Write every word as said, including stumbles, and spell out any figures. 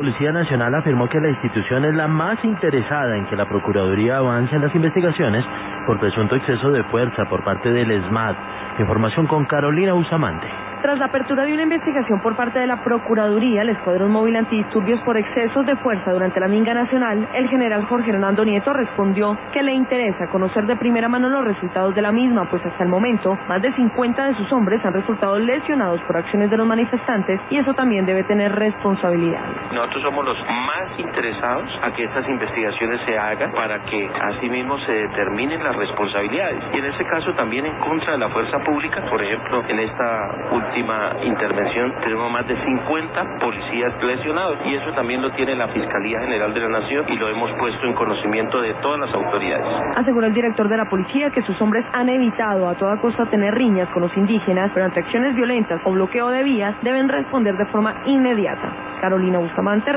Policía Nacional afirmó que la institución es la más interesada en que la Procuraduría avance en las investigaciones por presunto exceso de fuerza por parte del ESMAD. Información con Carolina Bustamante. Tras la apertura de una investigación por parte de la Procuraduría, el Escuadrón Móvil Antidisturbios por excesos de fuerza durante la minga nacional, el general Jorge Hernando Nieto respondió que le interesa conocer de primera mano los resultados de la misma, pues hasta el momento más de cincuenta de sus hombres han resultado lesionados por acciones de los manifestantes y eso también debe tener responsabilidades. Nosotros somos los más interesados a que estas investigaciones se hagan para que asimismo se determinen las responsabilidades y en ese caso también en contra de la fuerza pública. Por ejemplo, en esta última intervención tenemos más de cincuenta policías lesionados y eso también lo tiene la Fiscalía General de la Nación y lo hemos puesto en conocimiento de todas las autoridades. Aseguró el director de la policía que sus hombres han evitado a toda costa tener riñas con los indígenas, pero ante acciones violentas o bloqueo de vías deben responder de forma inmediata. Carolina Bustamante.